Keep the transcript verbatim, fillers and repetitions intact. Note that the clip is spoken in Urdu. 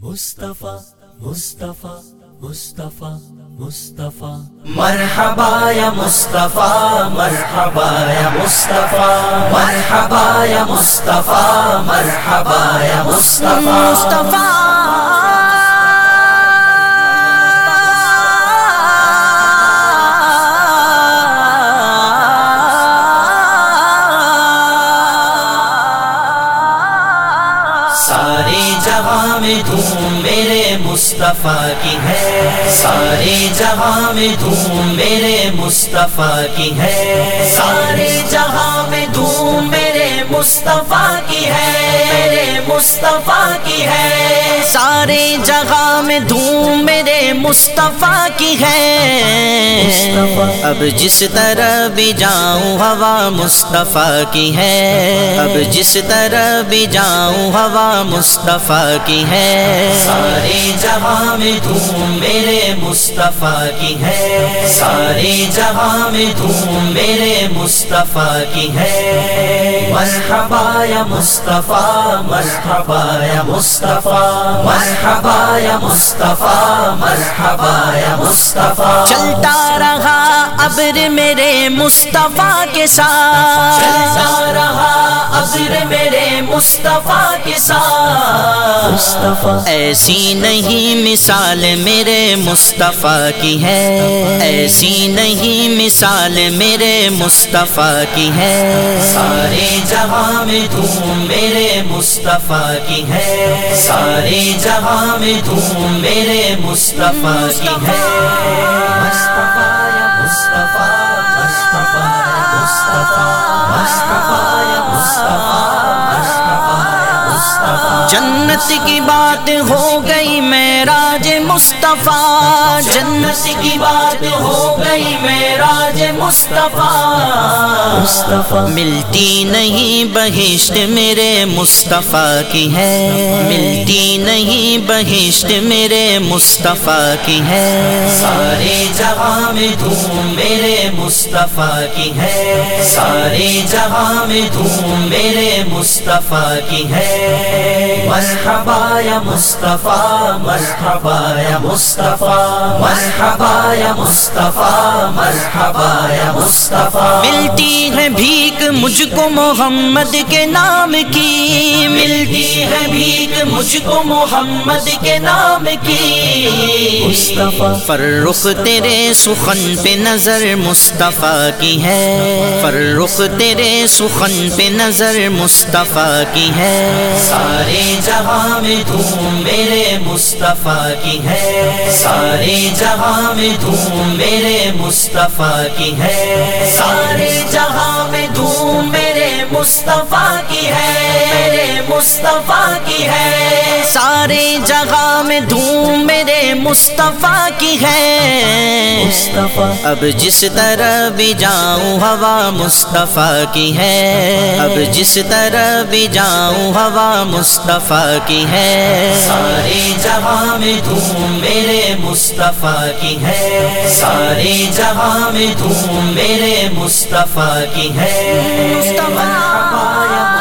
مصطفیٰ مصطفیٰ مصطفیٰ مصطفیٰ مرحبا یا مصطفیٰ مرحبا یا مصطفیٰ مرحبا یا مصطفیٰ مرحبا یا مصطفیٰ سارے جہاں میں دھوم میرے مصطفیٰ کی ہے، سارے جہاں میں دھوم میرے مصطفیٰ کی ہے، سارے جہاں میں دھوم میرے مصطفیٰ کی ہے، میرے مصطفیٰ کی ہے، سارے جہاں میں دھوم میرے مصطفیٰ کی ہے۔ اب جس طرح بھی جاؤں ہوا مصطفیٰ کی ہے، اب جس طرح بھی جاؤں ہوا مصطفیٰ کی ہے، سارے جہاں میں دھوم میرے مصطفیٰ کی ہے، سارے جہاں میں دھوم میرے مصطفیٰ کی ہے۔ مرحبا یا مصطفیٰ مرحبا یا مصطفیٰ مرحبا یا مصطفیٰ مرحبا یا مصطفیٰ، چلتا رہا ابر میرے مصطفیٰ کے ساتھ، چلتا رہا ابر میرے مصطفیٰ کے ساتھ، مصطفیٰ ایسی نہیں مثال میرے مصطفیٰ کی ہے، ایسی نہیں مثال میرے مصطفیٰ کی ہے، سارے جہاں میں دھوم میرے مصطفیٰ کی ہے، سارے جہاں میں دھوم میرے مصطفیٰ کی ہے۔ مصطفیٰ یا مصطفیٰ مصطفیٰ یا مصطفیٰ مصطفیٰ یا مصطفیٰ جنت کی بات ہو گئی معراج مصطفیٰ، جنت کی بات ہو گئی معراج مصطفیٰ، مصطفیٰ ملتی نہیں بہشت میرے مصطفیٰ کی ہے، ملتی نہیں بہشت میرے مصطفیٰ کی ہے، سارے جہاں میں دھوم میرے مصطفیٰ کی ہے، سارے جہاں میں دھوم میرے مصطفیٰ کی ہے۔ مرحبا یا مصطفیٰ مرحبا یا مصطفیٰ مرحبا یا مصطفیٰ مرحبا یا مصطفیٰ، ملتی ہے بھیک مجھ کو محمد کے نام کی، ملتی ہے بھیک مجھ کو محمد کے نام کی، مصطفیٰ فرخ تیرے سخن پہ نظر مصطفیٰ کی ہے، فرخ تیرے سخن پہ نظر مصطفیٰ کی ہے، سارے جہاں میں دھوم میرے مصطفیٰ کی ہے، سارے جہاں میں دھوم میرے مصطفیٰ کی ہے، سارے جہاں میں دھوم میرے مصطفیٰ کی ہے، میرے مصطفیٰ کی ہے، سارے جہاں میں دھوم میرے مصطفیٰ کی ہے، مصطفیٰ اب جس طرح بھی جاؤں ہوا مصطفیٰ کی ہے، اب جس طرح بھی جاؤں ہوا مصطفیٰ کی ہے، سارے جہاں میں دھوم میرے مصطفیٰ کی ہے، سارے جہاں میں دھوم میرے مصطفیٰ کی ہے۔ مرحبا یا